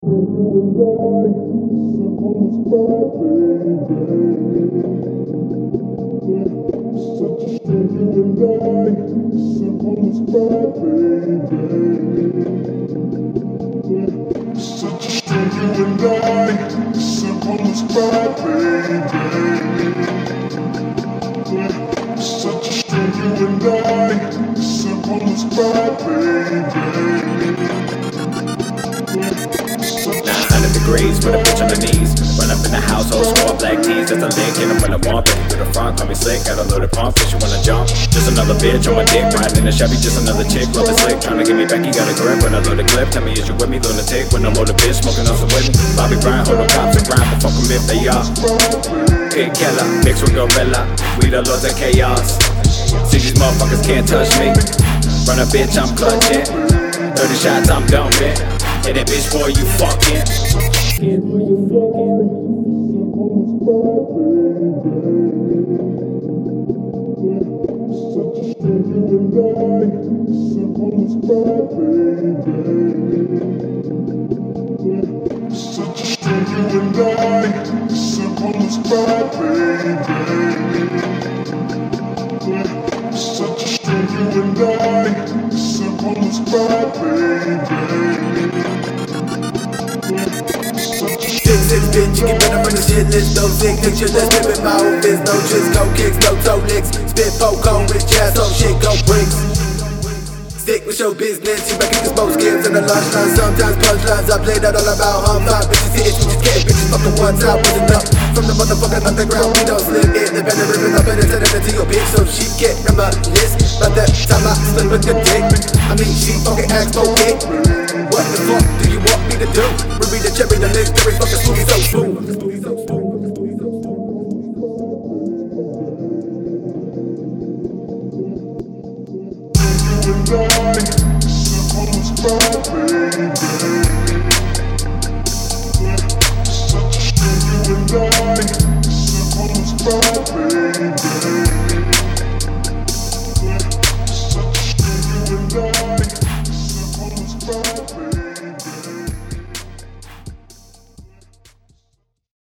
Degrees, put a bitch on the knees. Run up in the household, score black tees. That's a lick, hit him when I want. Back to the front, call me slick. Got a loaded pump, fish, you wanna jump. Just another bitch on my dick, riding in a Chevy. Just another chick, rolling slick. Tryna get me back, you got a grip. When I load a clip, tell me is you with me, lunatic. When I'm on the bitch, smoking on some with me. Bobby Bryant, hold on cops and grind, but fuck them if they are. Pig killer, mixed with gorilla. We the lords of chaos. See these motherfuckers can't touch me. Run a bitch, I'm clutching. 30 shots, I'm dumping. Hit that bitch, boy, you fucking. Bitch, you can better from the shit list. No sick picture, let's live in my own fist. No tricks, no kicks, no toe licks. Spit poco with jazz, so shit go bricks. Stick with your business, you recognize most skills in the lunchtime. Sometimes punchlines, I played out all about how I'm fine. Bitches hit it, we just get bitches fucking one time wasn't enough. From the motherfucking underground, we don't slip independent, ripping up and sending it to your bitch so she get on my list. By that time I slip with the dick, I mean she fucking asked for it. What the fuck do you want me to do? Ruby the cherry, the lips, very fucking smoothie so smooth. Simple as